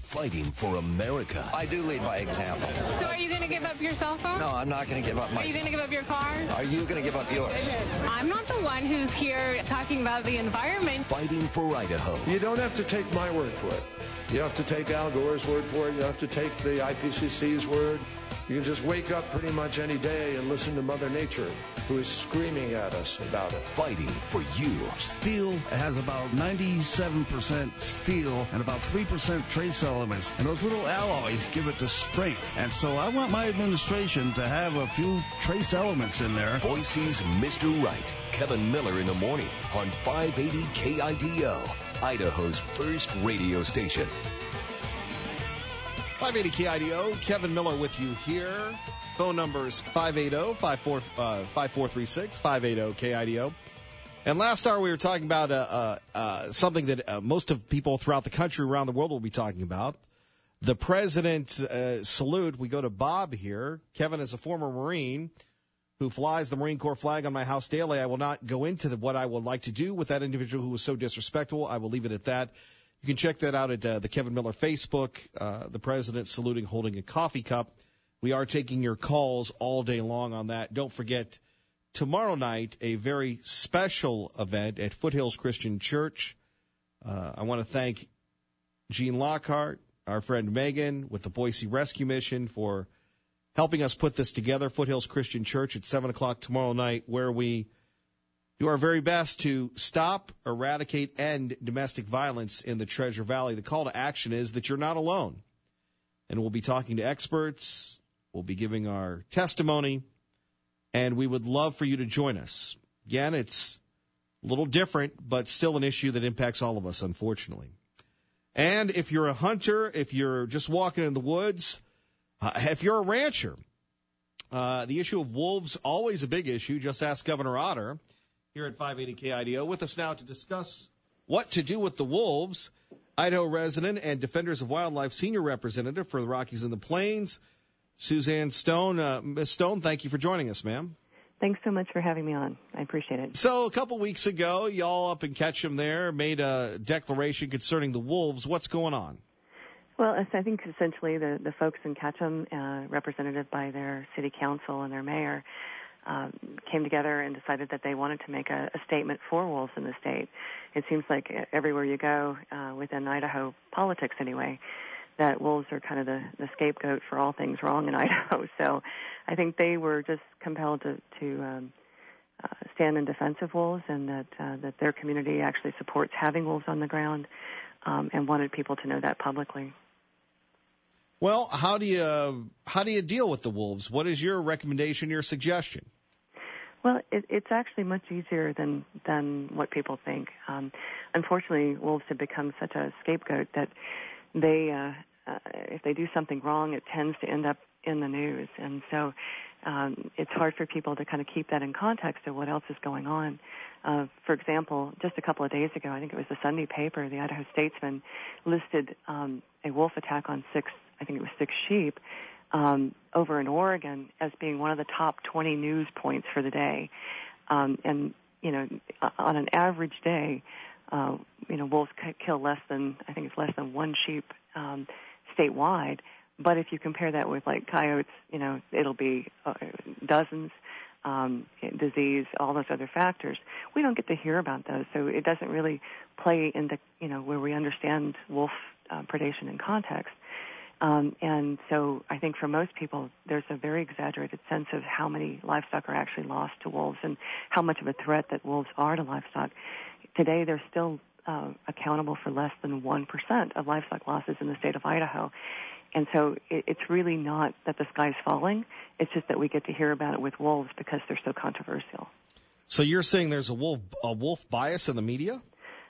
fighting for America. I do lead by example. So are you going to give up your cell phone? No, I'm not going to give up my... Are you going to give up your car? Are you going to give up yours? I'm not the one who's here talking about the environment. Fighting for Idaho. You don't have to take my word for it. You don't have to take Al Gore's word for it. You don't have to take the IPCC's word. You can just wake up pretty much any day and listen to Mother Nature, who is screaming at us about it. Fighting for you. Steel has about 97% steel and about 3% trace elements. And those little alloys give it the strength. And so I want my administration to have a few trace elements in there. Boise's Mr. Right. Kevin Miller in the morning on 580 KIDO, Idaho's first radio station. 580 KIDO, Kevin Miller with you here. Phone numbers 580-5436, 580-KIDO. And last hour we were talking about something that most of people throughout the country, around the world, will be talking about. The President salute. We go to Bob here. Kevin is a former Marine who flies the Marine Corps flag on my house daily. I will not go into what I would like to do with that individual who was so disrespectful. I will leave it at that. You can check that out at the Kevin Miller Facebook, the President saluting, holding a coffee cup. We are taking your calls all day long on that. Don't forget, tomorrow night, a very special event at Foothills Christian Church. I want to thank Gene Lockhart, our friend Megan with the Boise Rescue Mission, for helping us put this together. Foothills Christian Church at 7 o'clock tomorrow night, where we do our very best to stop, eradicate, end domestic violence in the Treasure Valley. The call to action is that you're not alone. And we'll be talking to experts. We'll be giving our testimony. And we would love for you to join us. Again, it's a little different, but still an issue that impacts all of us, unfortunately. And if you're a hunter, if you're just walking in the woods, if you're a rancher, the issue of wolves, always a big issue. Just ask Governor Otter here at 580 KIDO. With us now to discuss what to do with the wolves, Idaho resident and Defenders of Wildlife senior representative for the Rockies and the Plains, Suzanne Stone. Ms. Stone, thank you for joining us, ma'am. Thanks so much for having me on. I appreciate it. So a couple weeks ago, y'all up in Ketchum there made a declaration concerning the wolves. What's going on? Well, I think essentially the folks in Ketchum, represented by their city council and their mayor, came together and decided that they wanted to make a statement for wolves in the state. It seems like everywhere you go, within Idaho politics anyway, that wolves are kind of the scapegoat for all things wrong in Idaho. So I think they were just compelled to stand in defense of wolves, and that their community actually supports having wolves on the ground, and wanted people to know that publicly. Well, how do you deal with the wolves? What is your recommendation, your suggestion? Well, it's actually much easier than what people think. Unfortunately, wolves have become such a scapegoat that they, if they do something wrong, it tends to end up in the news. And so it's hard for people to kind of keep that in context of what else is going on. For example, just a couple of days ago, I think it was the Sunday paper, the Idaho Statesman, listed a wolf attack on six sheep over in Oregon as being one of the top 20 news points for the day. And, on an average day, wolves kill less than one sheep statewide. But if you compare that with, like, coyotes, it'll be dozens, disease, all those other factors. We don't get to hear about those, so it doesn't really play into, where we understand wolf predation in context. And so I think for most people, there's a very exaggerated sense of how many livestock are actually lost to wolves and how much of a threat that wolves are to livestock. Today, they're still accountable for less than 1% of livestock losses in the state of Idaho. And so it's really not that the sky's falling. It's just that we get to hear about it with wolves because they're so controversial. So you're saying there's a wolf bias in the media?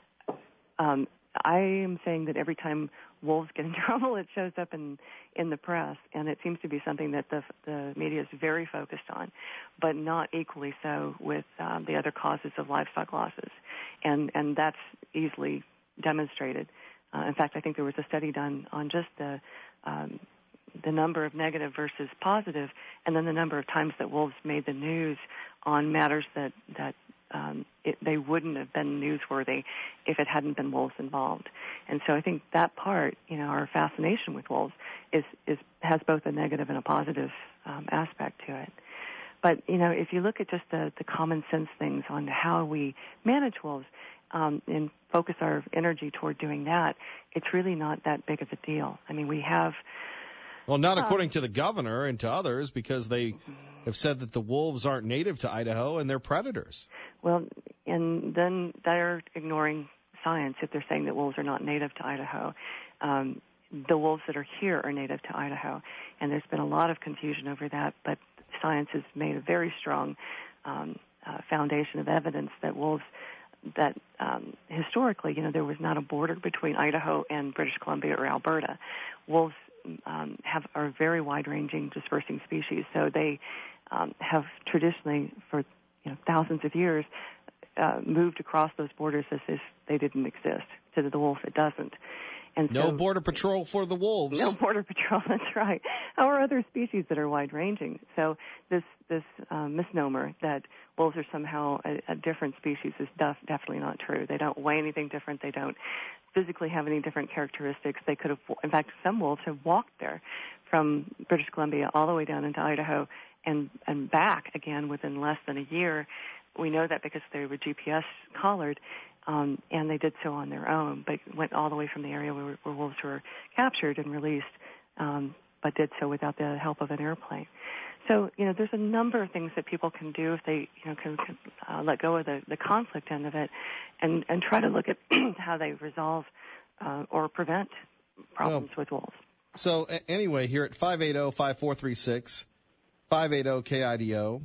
I am saying that every time wolves get in trouble, it shows up in the press, and it seems to be something that the media is very focused on, but not equally so with the other causes of livestock losses, and that's easily demonstrated. In fact, I think there was a study done on just the number of negative versus positive, and then the number of times that wolves made the news on matters that they wouldn't have been newsworthy if it hadn't been wolves involved. And so I think that part, our fascination with wolves has both a negative and a positive aspect to it. But, if you look at just the common sense things on how we manage wolves and focus our energy toward doing that, it's really not that big of a deal. I mean, we have... Well, not according to the governor and to others, because they have said that the wolves aren't native to Idaho and they're predators. Well, and then they're ignoring science if they're saying that wolves are not native to Idaho. The wolves that are here are native to Idaho, and there's been a lot of confusion over that, but science has made a very strong foundation of evidence that wolves, that historically, there was not a border between Idaho and British Columbia or Alberta. Wolves are a very wide-ranging, dispersing species, so they have traditionally, for thousands of years, moved across those borders as if they didn't exist. To the wolf, it doesn't. And no border patrol for the wolves. No border patrol, that's right. Or other species that are wide-ranging. So this misnomer that wolves are somehow a different species is definitely not true. They don't weigh anything different. They don't physically have any different characteristics. They could have, in fact, some wolves have walked there from British Columbia all the way down into Idaho and back again within less than a year. We know that because they were GPS collared. And they did so on their own, but went all the way from the area where wolves were captured and released, but did so without the help of an airplane. So, there's a number of things that people can do if they, can let go of the conflict end of it and try to look at how they resolve or prevent problems with wolves. So, anyway, here at 580-5436, 580-KIDO,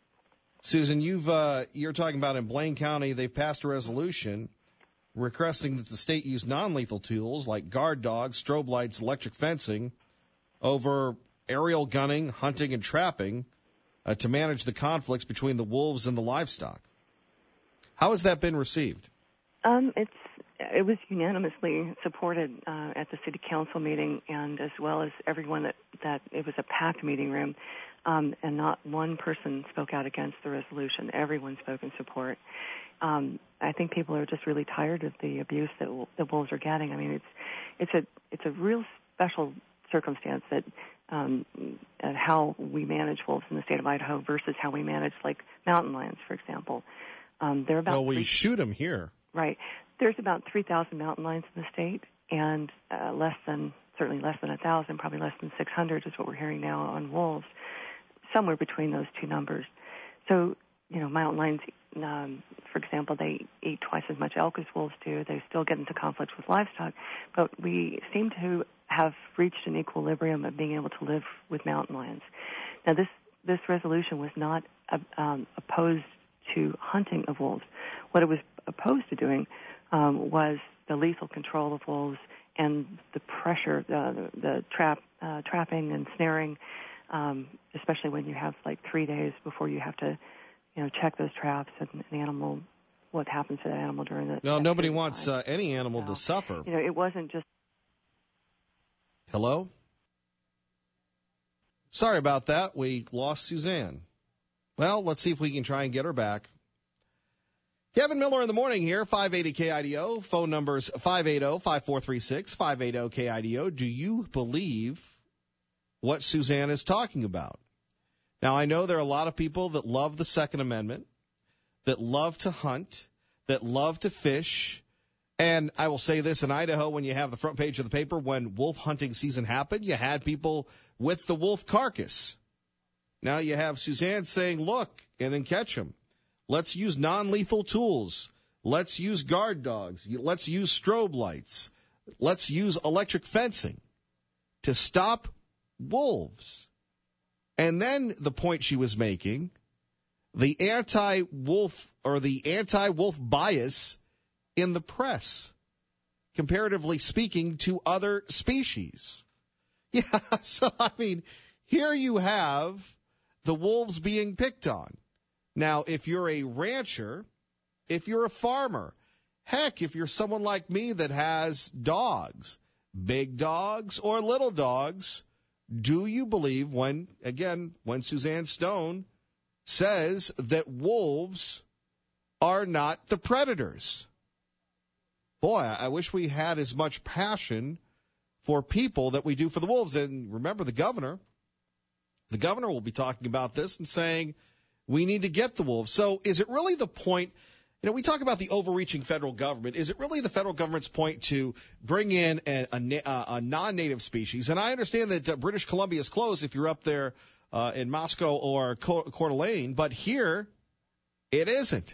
Susan, you're talking about in Blaine County, they've passed a resolution requesting that the state use non-lethal tools like guard dogs, strobe lights, electric fencing over aerial gunning, hunting, and trapping to manage the conflicts between the wolves and the livestock. How has that been received? It was unanimously supported at the city council meeting, and as well as everyone that it was a packed meeting room. And not one person spoke out against the resolution. Everyone spoke in support. I think people are just really tired of the abuse that the wolves are getting. I mean, it's a real special circumstance that how we manage wolves in the state of Idaho versus how we manage like mountain lions, for example. They're about we shoot them here. Right. There's about 3,000 mountain lions in the state, and certainly less than 1,000, probably less than 600 is what we're hearing now on wolves. Somewhere between those two numbers. So, mountain lions, for example, they eat twice as much elk as wolves do. They still get into conflict with livestock, but we seem to have reached an equilibrium of being able to live with mountain lions. Now, this resolution was not opposed to hunting of wolves. What it was opposed to doing was the lethal control of wolves and the pressure, the trapping and snaring, especially when you have like 3 days before you have to, check those traps and the animal, what happens to the animal during the... No, nobody wants any animal to suffer. It wasn't just... Hello? Sorry about that. We lost Suzanne. Well, let's see if we can try and get her back. Kevin Miller in the morning here, 580-KIDO. Phone numbers 580-5436, 580-KIDO. Do you believe what Suzanne is talking about? Now, I know there are a lot of people that love the Second Amendment, that love to hunt, that love to fish. And I will say this, in Idaho, when you have the front page of the paper, when wolf hunting season happened, you had people with the wolf carcass. Now you have Suzanne saying, look, and then catch them. Let's use non-lethal tools. Let's use guard dogs. Let's use strobe lights. Let's use electric fencing to stop wolves. And then the point she was making, the anti-wolf or the anti-wolf bias in the press, comparatively speaking to other species. Yeah, so I mean, here you have the wolves being picked on. Now, if you're a rancher, if you're a farmer, heck, if you're someone like me that has dogs, big dogs or little dogs, do you believe when Suzanne Stone says that wolves are not the predators. Boy, I wish we had as much passion for people that we do for the wolves. And remember, the governor will be talking about this and saying we need to get the wolves. So is it really the point? We talk about the overreaching federal government. Is it really the federal government's point to bring in a non-native species? And I understand that British Columbia is closed if you're up there in Moscow or Coeur d'Alene, but here it isn't.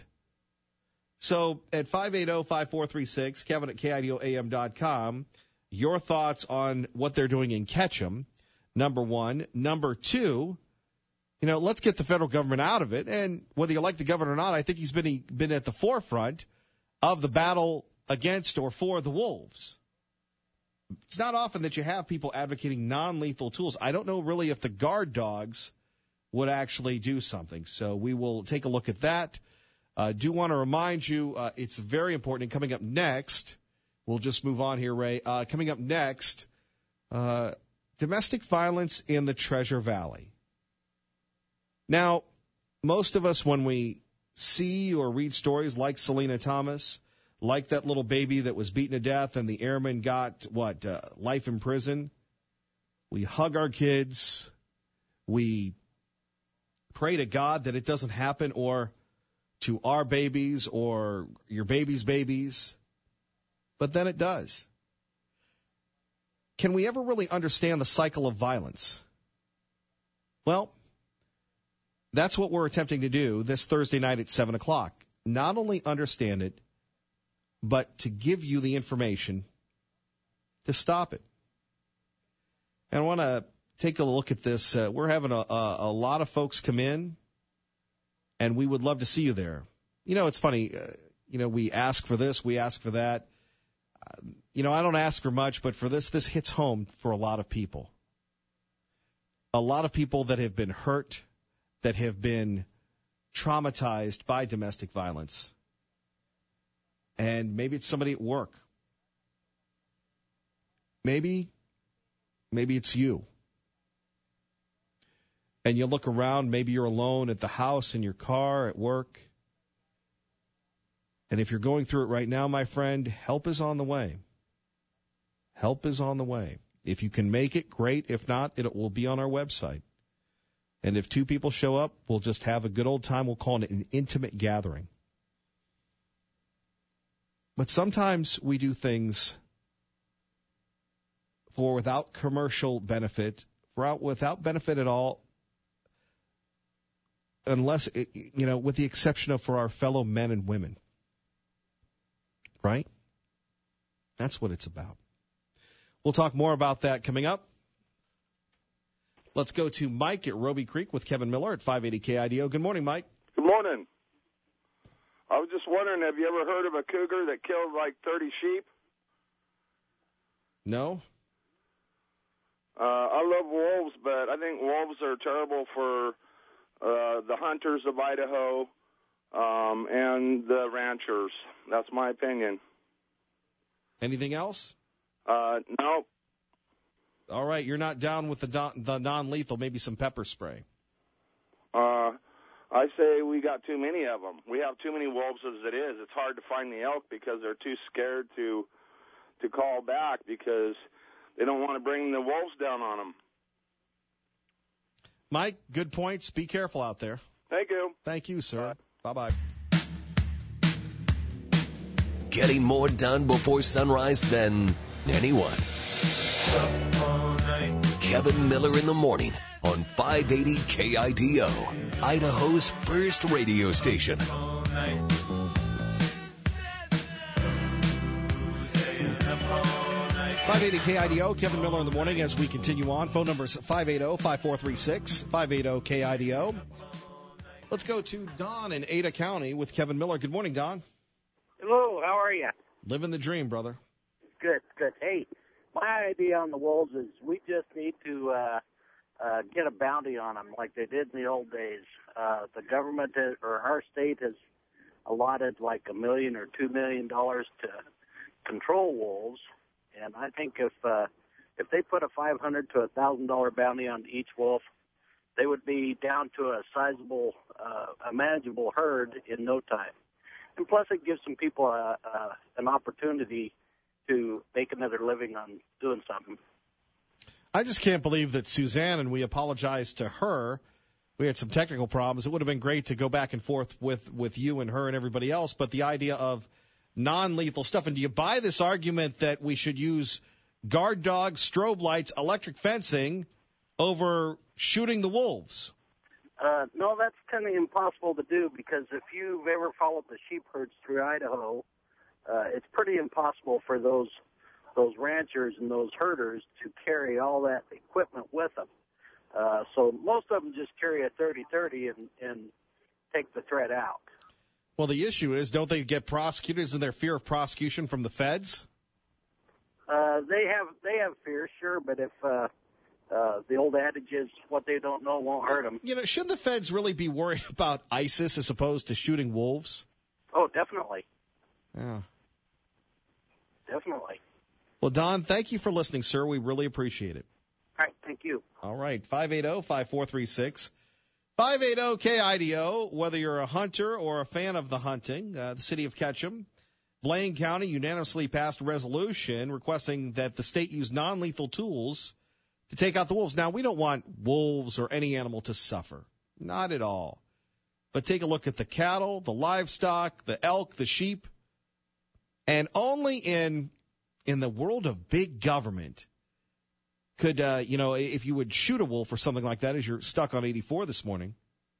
So at 580-5436, Kevin at KIDOAM.com, your thoughts on what they're doing in Ketchum, number one. Number two, let's get the federal government out of it. And whether you like the governor or not, I think he's been at the forefront of the battle against or for the wolves. It's not often that you have people advocating non-lethal tools. I don't know really if the guard dogs would actually do something. So we will take a look at that. Do want to remind you it's very important. And coming up next, we'll just move on here, Ray. Coming up next, domestic violence in the Treasure Valley. Now, most of us, when we see or read stories like Selena Thomas, like that little baby that was beaten to death and the airman got, life in prison, we hug our kids. We pray to God that it doesn't happen, or to our babies or your baby's babies. But then it does. Can we ever really understand the cycle of violence? Well, that's what we're attempting to do this Thursday night at 7 o'clock. Not only understand it, but to give you the information to stop it. And I want to take a look at this. We're having a lot of folks come in, and we would love to see you there. It's funny. We ask for this, we ask for that. I don't ask for much, but for this hits home for a lot of people. A lot of people that have been hurt, that have been traumatized by domestic violence. And maybe it's somebody at work. Maybe it's you. And you look around, maybe you're alone at the house, in your car, at work. And if you're going through it right now, my friend, help is on the way. Help is on the way. If you can make it, great. If not, it will be on our website. And if 2 people show up, we'll just have a good old time. We'll call it an intimate gathering. But sometimes we do things without commercial benefit, without benefit at all, unless, with the exception of for our fellow men and women. Right? That's what it's about. We'll talk more about that coming up. Let's go to Mike at Roby Creek with Kevin Miller at 580 KIDO. Good morning, Mike. Good morning. I was just wondering, have you ever heard of a cougar that killed like 30 sheep? No. I love wolves, but I think wolves are terrible for the hunters of Idaho and the ranchers. That's my opinion. Anything else? No. All right, you're not down with the non-lethal, maybe some pepper spray. I say we got too many of them. We have too many wolves as it is. It's hard to find the elk because they're too scared to call back because they don't want to bring the wolves down on them. Mike, good points. Be careful out there. Thank you. Thank you, sir. Bye-bye. Getting more done before sunrise than anyone. Kevin Miller in the morning on 580 KIDO, Idaho's first radio station. 580 KIDO, Kevin Miller in the morning as we continue on. Phone number is 580-5436, 580-KIDO. Let's go to Don in Ada County with Kevin Miller. Good morning, Don. Hello, how are you? Living the dream, brother. Good. Hey, my idea on the wolves is we just need to get a bounty on them like they did in the old days. The government or our state has allotted like $1 million or $2 million to control wolves, and I think if they put a $500 to $1,000 bounty on each wolf, they would be down to a sizable, a manageable herd in no time. And plus, it gives some people an opportunity to make another living on doing something. I just can't believe that Suzanne, and we apologized to her. We had some technical problems. It would have been great to go back and forth with you and her and everybody else, but the idea of non-lethal stuff. And do you buy this argument that we should use guard dogs, strobe lights, electric fencing over shooting the wolves? No, that's kind of impossible to do, because if you've ever followed the sheep herds through Idaho, it's pretty impossible for those ranchers and those herders to carry all that equipment with them. So most of them just carry a 30-30 and take the threat out. Well, the issue is, don't they get prosecuted? Isn't there fear of prosecution from the feds? They have fear, sure, but if the old adage is what they don't know won't hurt them. You know, shouldn't the feds really be worried about ISIS as opposed to shooting wolves? Oh, definitely. Yeah. Definitely. Well, Don, thank you for listening, sir. We really appreciate it. All right, thank you. All right, 580-5436. 580-KIDO, whether you're a hunter or a fan of the hunting, the city of Ketchum, Blaine County unanimously passed a resolution requesting that the state use non-lethal tools to take out the wolves. Now, we don't want wolves or any animal to suffer. Not at all. But take a look at the cattle, the livestock, the elk, the sheep. And only in the world of big government could, if you would shoot a wolf or something like that, as you're stuck on 84 this morning,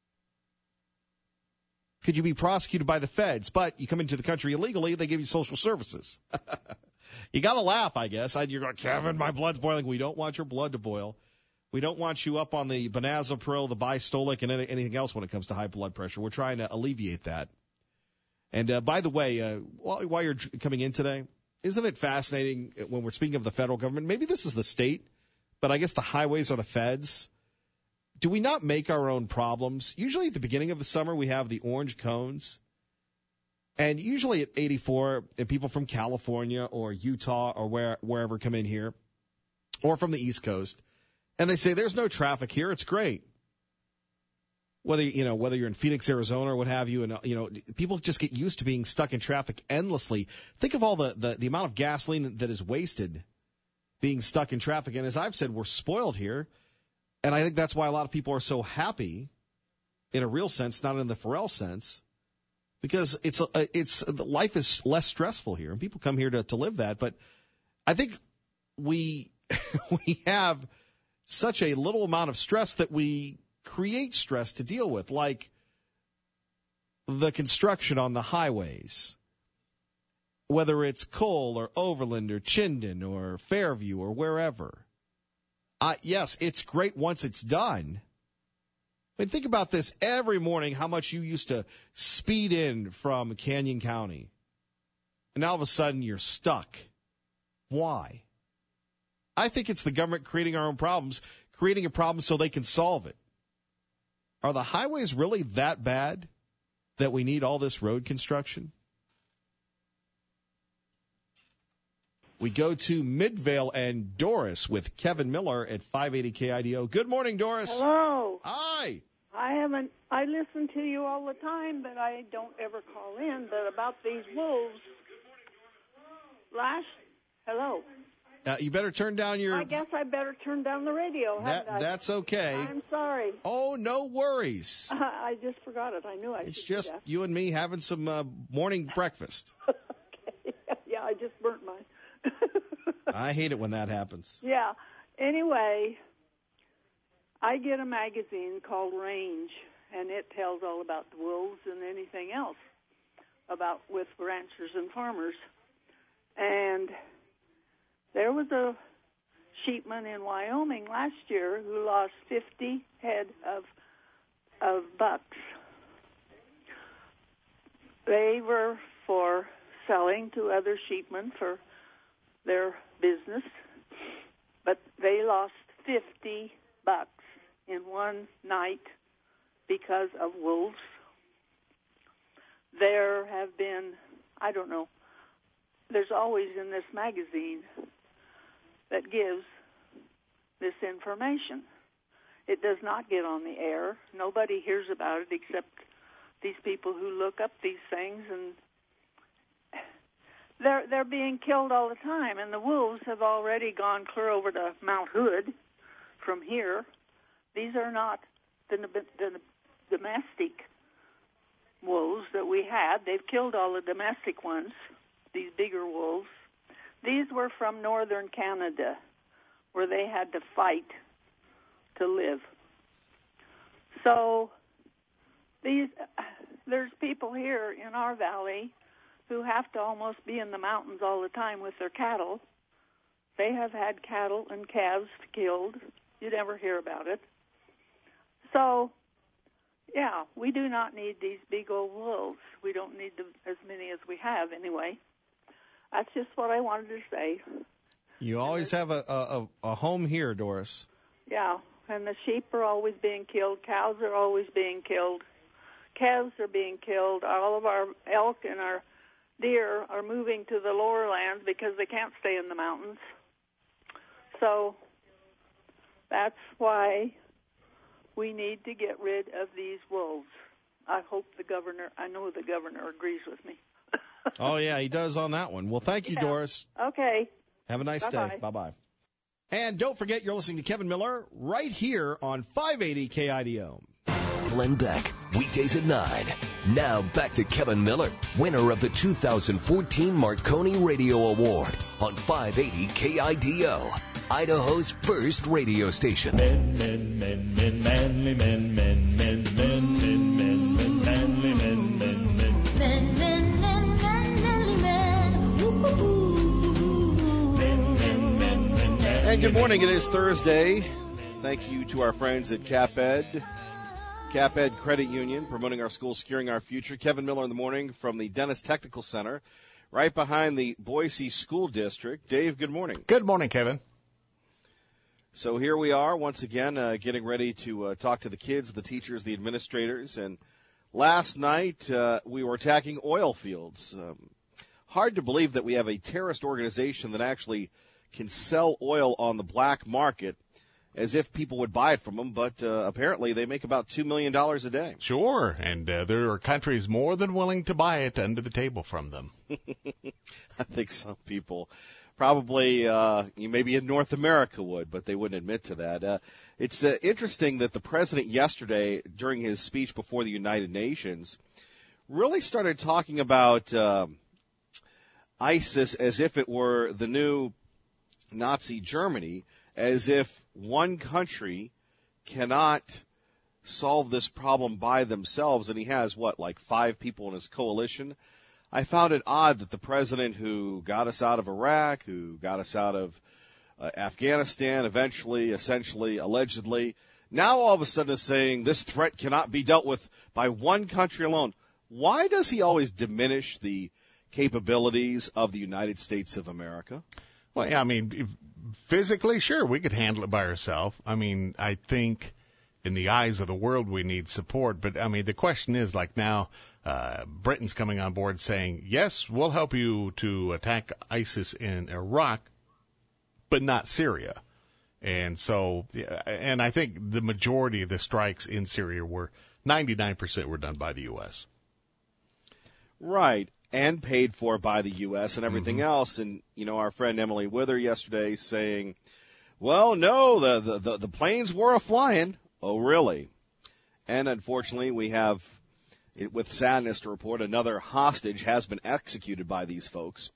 could you be prosecuted by the feds? But you come into the country illegally, they give you social services. You got to laugh, I guess. You're going, Kevin, my blood's boiling. We don't want your blood to boil. We don't want you up on the Benazepril, the Bistolic, and anything else when it comes to high blood pressure. We're trying to alleviate that. And by the way, while you're coming in today, isn't it fascinating when we're speaking of the federal government? Maybe this is the state, but I guess the highways are the feds. Do we not make our own problems? Usually at the beginning of the summer, we have the orange cones. And usually at 84, and people from California or Utah or wherever come in here, or from the East Coast, and they say, there's no traffic here. It's great. Whether you're in Phoenix, Arizona, or what have you, and people just get used to being stuck in traffic endlessly. Think of all the amount of gasoline that is wasted being stuck in traffic. And as I've said, we're spoiled here, and I think that's why a lot of people are so happy, in a real sense, not in the Pharrell sense, because life is less stressful here, and people come here to live that. But I think we have such a little amount of stress that we create stress to deal with, like the construction on the highways, whether it's Cole or Overland or Chinden or Fairview or wherever. Yes, it's great once it's done. I mean, think about this every morning, how much you used to speed in from Canyon County. And now all of a sudden you're stuck. Why? I think it's the government creating our own problems, creating a problem so they can solve it. Are the highways really that bad that we need all this road construction? We go to Midvale and Doris with Kevin Miller at 580 KIDO. Good morning, Doris. Hello. Hi. I listen to you all the time, but I don't ever call in. But about these wolves, hello. You better turn down your... I guess I better turn down the radio. That's okay. I'm sorry. Oh, no worries. I just forgot it. I knew I should. It's just do that. you and me having some morning breakfast. Okay. Yeah, I just burnt mine. I hate it when that happens. Yeah. Anyway, I get a magazine called Range, and it tells all about the wolves and anything else with ranchers and farmers. And there was a sheepman in Wyoming last year who lost 50 head of bucks. They were for selling to other sheepmen for their business, but they lost 50 bucks in one night because of wolves. There have been, I don't know, there's always in this magazine that gives this information. It does not get on the air. Nobody hears about it except these people who look up these things and they're being killed all the time, and the wolves have already gone clear over to Mount Hood from here. These are not the domestic wolves that we had. They've killed all the domestic ones, these bigger wolves. These were from northern Canada, where they had to fight to live. So there's people here in our valley who have to almost be in the mountains all the time with their cattle. They have had cattle and calves killed. You never hear about it. So, yeah, we do not need these big old wolves. We don't need as many as we have anyway. That's just what I wanted to say. You always have a home here, Doris. Yeah, and the sheep are always being killed. Cows are always being killed. Calves are being killed. All of our elk and our deer are moving to the lower lands because they can't stay in the mountains. So that's why we need to get rid of these wolves. I know the governor agrees with me. Oh, yeah, he does on that one. Well, thank you, Doris. Okay. Have a nice day. Bye-bye. And don't forget, you're listening to Kevin Miller right here on 580 KIDO. Glenn Beck, weekdays at 9. Now back to Kevin Miller, winner of the 2014 Marconi Radio Award on 580 KIDO, Idaho's first radio station. Men, manly men, manly men. And good morning. It is Thursday. Thank you to our friends at CapEd Credit Union, promoting our schools, securing our future. Kevin Miller in the morning from the Dennis Technical Center, right behind the Boise School District. Dave, good morning. Good morning, Kevin. So here we are once again getting ready to talk to the kids, the teachers, the administrators. And last night we were attacking oil fields. Hard to believe that we have a terrorist organization that actually can sell oil on the black market as if people would buy it from them, but apparently they make about $2 million a day. Sure, and there are countries more than willing to buy it under the table from them. I think some people probably, maybe in North America would, but they wouldn't admit to that. It's interesting that the president yesterday, during his speech before the United Nations, really started talking about ISIS as if it were the new Nazi Germany, as if one country cannot solve this problem by themselves, and he has, like 5 people in his coalition. I found it odd that the president who got us out of Iraq, who got us out of Afghanistan eventually, essentially, allegedly, now all of a sudden is saying this threat cannot be dealt with by one country alone. Why does he always diminish the capabilities of the United States of America? Well, yeah, I mean, physically, sure, we could handle it by ourselves. I mean, I think in the eyes of the world we need support. But, I mean, the question is, like now, Britain's coming on board saying, yes, we'll help you to attack ISIS in Iraq, but not Syria. And so, and I think the majority of the strikes in Syria 99% were done by the U.S. Right. And paid for by the U.S. and everything else. And, our friend Emily Wither yesterday saying, well, no, the planes were a-flying. Oh, really? And unfortunately, we have, with sadness to report, another hostage has been executed by these folks.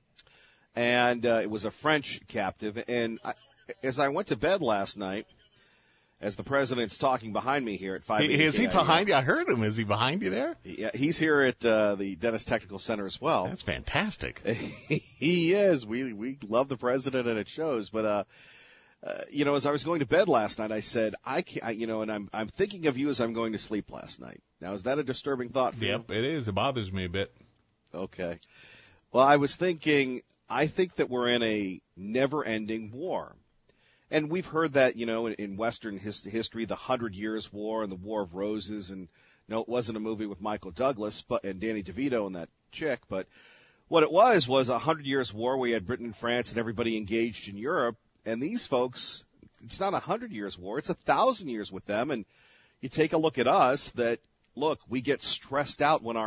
And it was a French captive. And as I went to bed last night, as the president's talking behind me here at 580 Is he behind you? I heard him. Is he behind you there? Yeah, he's here at the Dennis Technical Center as well. That's fantastic. He is. We love the president, and it shows. But as I was going to bed last night, I said, and I'm thinking of you as I'm going to sleep last night. Now, is that a disturbing thought for you? Yep, it is. It bothers me a bit. Okay. Well, I was thinking, I think that we're in a never-ending war. And we've heard that, in Western history, the 100 Years' War and the War of Roses. And no, it wasn't a movie with Michael Douglas and Danny DeVito and that chick. But what it was a 100 Years' War where you had Britain and France and everybody engaged in Europe. And these folks, it's not a 100 Years' War. It's 1,000 years with them. And you take a look at us that, look, we get stressed out when our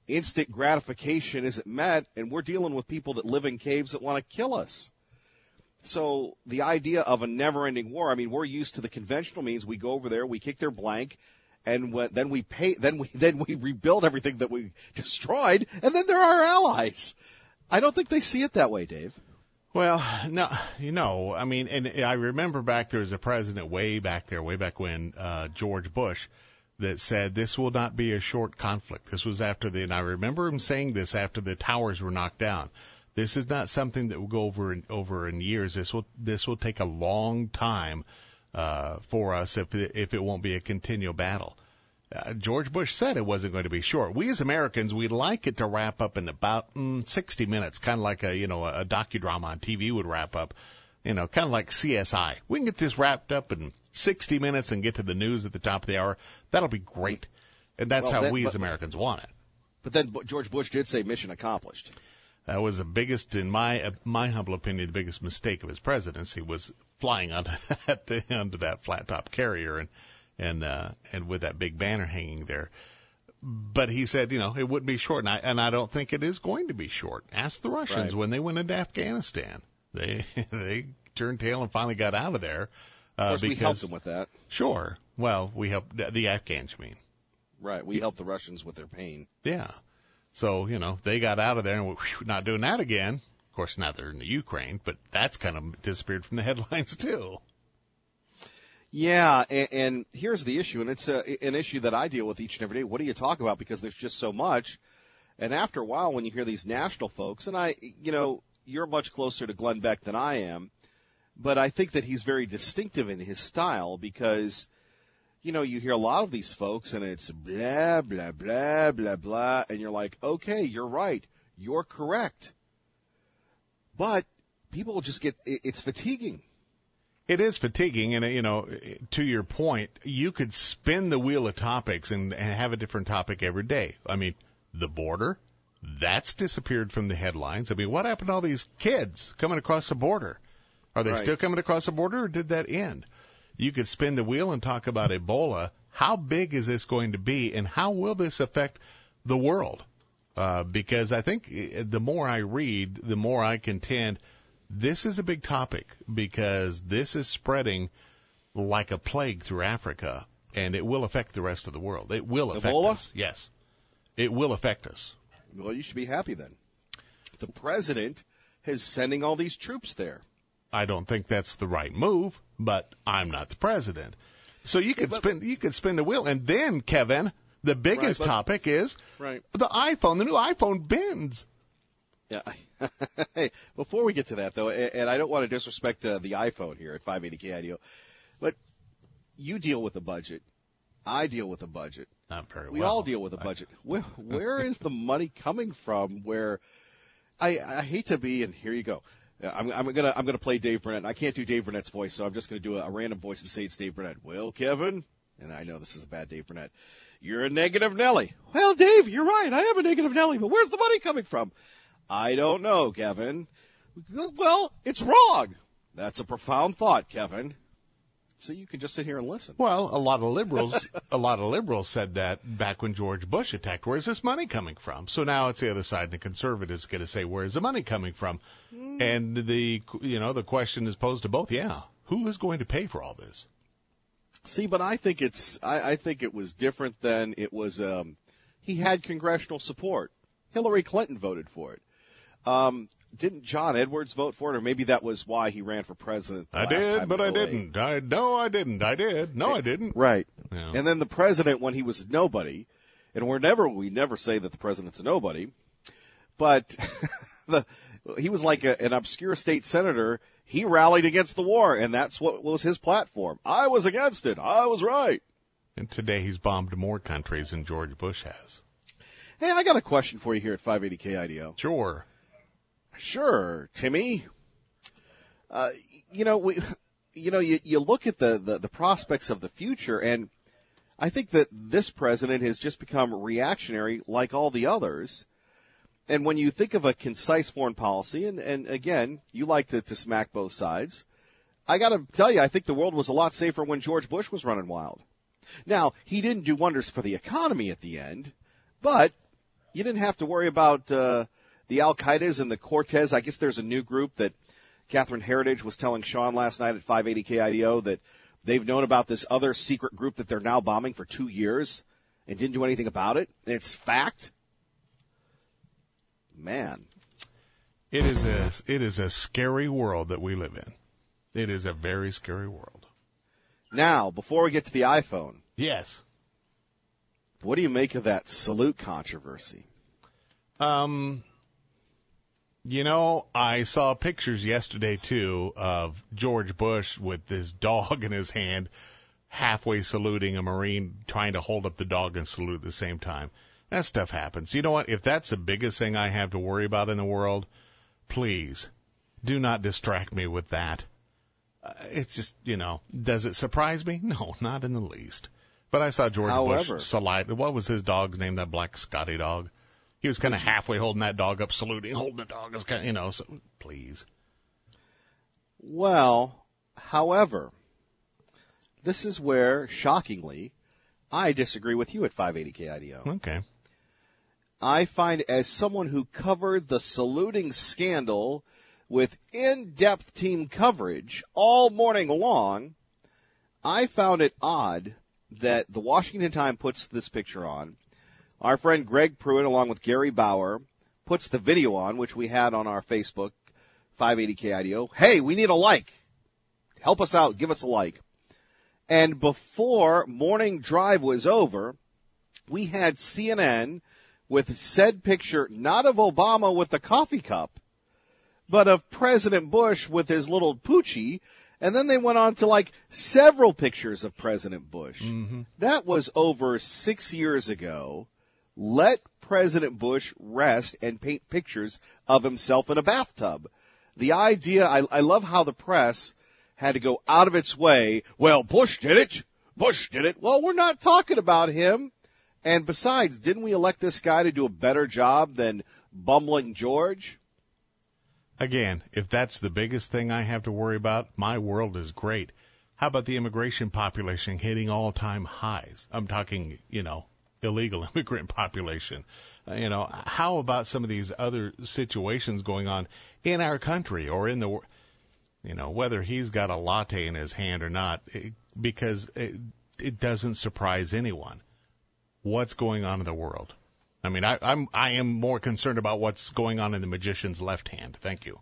instant gratification isn't met, and we're dealing with people that live in caves that want to kill us. So the idea of a never-ending war, I mean, we're used to the conventional means. We go over there, we kick their blank, and then we rebuild everything that we destroyed, and then they're our allies. I don't think they see it that way, Dave. Well, no, I mean, and I remember there was a president way back when, George Bush, that said this will not be a short conflict. This was and I remember him saying this after the towers were knocked down. This is not something that will go over in years. This will take a long time, for us if it won't be a continual battle. George Bush said it wasn't going to be short. We as Americans, we'd like it to wrap up in about 60 minutes, kind of like a docudrama on TV would wrap up, kind of like CSI. We can get this wrapped up in 60 minutes and get to the news at the top of the hour. That'll be great. And that's how we as Americans want it. But then George Bush did say mission accomplished. That was the biggest, in my humble opinion, the biggest mistake of his presidency was flying onto that flat top carrier and with that big banner hanging there. But he said, it wouldn't be short, and I don't think it is going to be short. Ask the Russians when they went into Afghanistan. They turned tail and finally got out of there. Of course, we helped them with that. Sure. Well, we helped the Afghans, you mean. Right. We helped the Russians with their pain. Yeah. So, they got out of there and we're not doing that again. Of course, now they're in the Ukraine, but that's kind of disappeared from the headlines too. Yeah, and here's the issue, and it's an issue that I deal with each and every day. What do you talk about? Because there's just so much. And after a while, when you hear these national folks, and you're much closer to Glenn Beck than I am, but I think that he's very distinctive in his style because, you hear a lot of these folks, and it's blah, blah, blah, blah, blah, and you're like, okay, you're right. You're correct. But people just it's fatiguing. It is fatiguing, and, to your point, you could spin the wheel of topics and have a different topic every day. I mean, the border, that's disappeared from the headlines. I mean, what happened to all these kids coming across the border? Are they still coming across the border, or did that end? You could spin the wheel and talk about Ebola. How big is this going to be, and how will this affect the world? Because I think the more I read, the more I contend this is a big topic because this is spreading like a plague through Africa, and it will affect the rest of the world. It will affect us. Yes. It will affect us. Well, you should be happy then. The president is sending all these troops there. I don't think that's the right move, but I'm not the president. So you could spin the wheel. And then, Kevin, the biggest topic is the iPhone. The new iPhone bends. Yeah. Hey, before we get to that, though, and I don't want to disrespect the iPhone here at 580 KIDO, but you deal with the budget. I deal with the budget. Not very well. We all deal with the budget. Where is the money coming from? Where I hate to be, and here you go. I'm gonna play Dave Burnett. I can't do Dave Burnett's voice, so I'm just gonna do a random voice and say it's Dave Burnett. Well, Kevin, and I know this is a bad Dave Burnett. You're a negative Nelly. Well, Dave, you're right. I am a negative Nelly, but where's the money coming from? I don't know, Kevin. Well, it's wrong. That's a profound thought, Kevin. So you can just sit here and listen. Well, a lot of liberals said that back when George Bush attacked. Where's this money coming from? So now it's the other side, and the conservatives going to say, where's the money coming from? And the question is posed to both. Yeah, who is going to pay for all this? See, but I think it was different than it was. He had congressional support. Hillary Clinton voted for it. Didn't John Edwards vote for it, or maybe that was why he ran for president? I did, but I didn't. No, I didn't. I did. No, I didn't. Right. Yeah. And then the president, when he was nobody, and we never say that the president's a nobody, but he was like an obscure state senator. He rallied against the war, and that's what was his platform. I was against it. I was right. And today he's bombed more countries than George Bush has. Hey, I got a question for you here at 580 KIDO. Sure, Timmy. You look at the prospects of the future, and I think that this president has just become reactionary like all the others. And when you think of a concise foreign policy, and again, you like to smack both sides, I got to tell you, I think the world was a lot safer when George Bush was running wild. Now, he didn't do wonders for the economy at the end, but You didn't have to worry about the Al-Qaedas and the Cortez. I guess there's a new group that Catherine Heritage was telling Sean last night at 580 KIDO that they've known about this other secret group that they're now bombing for 2 years and didn't do anything about it. It's fact. Man. It is a scary world that we live in. It is a very scary world. Now, before we get to the iPhone. Yes. What do you make of that salute controversy? You know, I saw pictures yesterday, too, of George Bush with this dog in his hand, halfway saluting a Marine, trying to hold up the dog and salute at the same time. That stuff happens. You know what? If that's the biggest thing I have to worry about in the world, please do not distract me with that. It's just, you know, does it surprise me? No, not in the least. But I saw George Bush salute. What was his dog's name, that black Scotty dog? He was kind of halfway holding that dog up, saluting, holding the dog. It's kind of, you know, so please. Well, however, this is where, shockingly, I disagree with you at 580 KIDO. Okay. I find, as someone who covered the saluting scandal with in-depth team coverage all morning long, I found it odd that the Washington Times puts this picture on. Our friend Greg Pruitt, along with Gary Bauer, puts the video on, which we had on our Facebook, 580 KIDO. Hey, we need a like. Help us out. Give us a like. And before morning drive was over, we had CNN with said picture, not of Obama with the coffee cup, but of President Bush with his little poochie. And then they went on to like several pictures of President Bush. Mm-hmm. That was over 6 years ago. Let President Bush rest and paint pictures of himself in a bathtub. The idea, I love how the press had to go out of its way. Well, Bush did it. Bush did it. Well, we're not talking about him. And besides, didn't we elect this guy to do a better job than bumbling George? Again, if that's the biggest thing I have to worry about, my world is great. How about the immigration population hitting all-time highs? I'm talking, you know, illegal immigrant population. You know, how about some of these other situations going on in our country or in the, you know, whether he's got a latte in his hand or not, because it doesn't surprise anyone what's going on in the world. I mean, I am more concerned about what's going on in the magician's left hand. Thank you.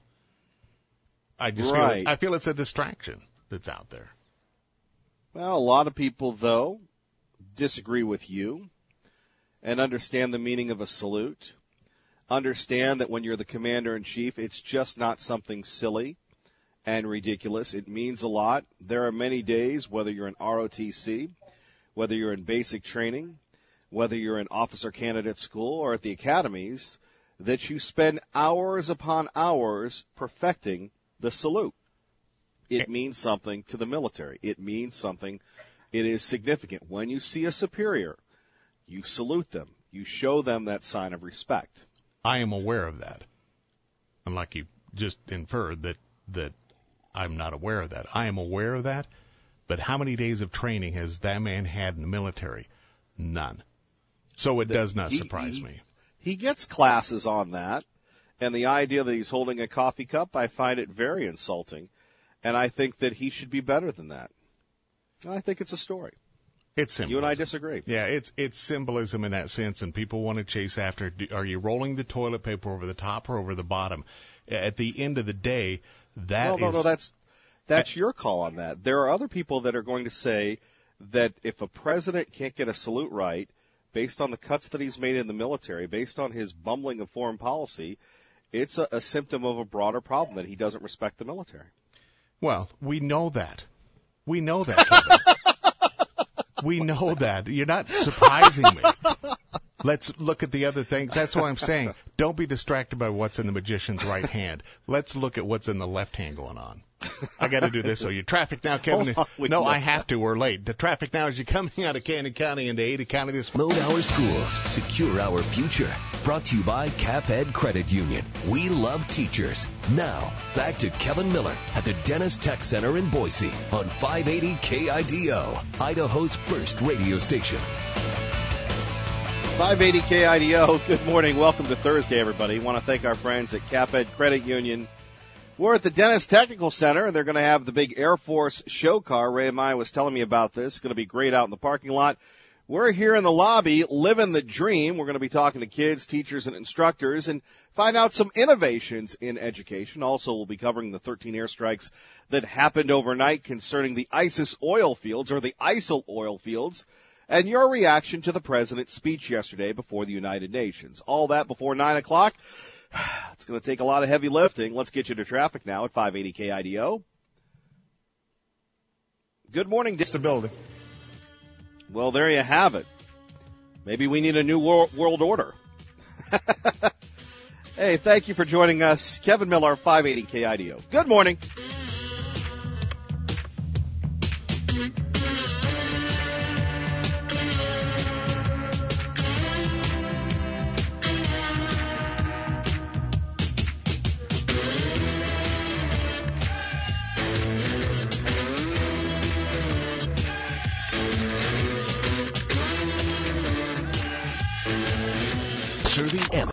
I just feel it's a distraction that's out there. Well, a lot of people, though, disagree with you and understand the meaning of a salute. Understand that when you're the commander-in-chief, it's just not something silly and ridiculous. It means a lot. There are many days, whether you're in ROTC, whether you're in basic training, whether you're in officer candidate school or at the academies, that you spend hours upon hours perfecting the salute. It means something to the military. It means something. It is significant. When you see a superior, you salute them. You show them that sign of respect. I am aware of that. Unlike you just inferred that I'm not aware of that. I am aware of that, but how many days of training has that man had in the military? None. So it does not surprise me. He gets classes on that, and the idea that he's holding a coffee cup, I find it very insulting, and I think that he should be better than that. And I think it's a story. It's symbolism. You and I disagree. Yeah, it's symbolism in that sense, and people want to chase after, are you rolling the toilet paper over the top or over the bottom? At the end of the day, No, that's your call on that. There are other people that are going to say that if a president can't get a salute right, based on the cuts that he's made in the military, based on his bumbling of foreign policy, it's a symptom of a broader problem that he doesn't respect the military. Well, we know that. We know that, Kevin. We know that. You're not surprising me. Let's look at the other things. That's what I'm saying. Don't be distracted by what's in the magician's right hand. Let's look at what's in the left hand going on. I got to do this. So you traffic now, Kevin. No, I have to. We're late. The traffic now is you coming out of Canyon County into Ada County this morning. Load our schools. Secure our future. Brought to you by CapEd Credit Union. We love teachers. Now, back to Kevin Miller at the Dennis Tech Center in Boise on 580 KIDO, Idaho's first radio station. 580 KIDO. Good morning. Welcome to Thursday, everybody. I want to thank our friends at CapEd Credit Union. We're at the Dennis Technical Center, and they're going to have the big Air Force show car. Ray and Maya was telling me about this. It's going to be great out in the parking lot. We're here in the lobby, living the dream. We're going to be talking to kids, teachers, and instructors and find out some innovations in education. Also, we'll be covering the 13 airstrikes that happened overnight concerning the ISIS oil fields, or the ISIL oil fields, and your reaction to the president's speech yesterday before the United Nations. All that before 9 o'clock. It's going to take a lot of heavy lifting. Let's get you to traffic now at 580 KIDO. Good morning. Stability. Well, there you have it. Maybe we need a new world order. Hey, thank you for joining us. Kevin Miller, 580 KIDO. Good morning. Serving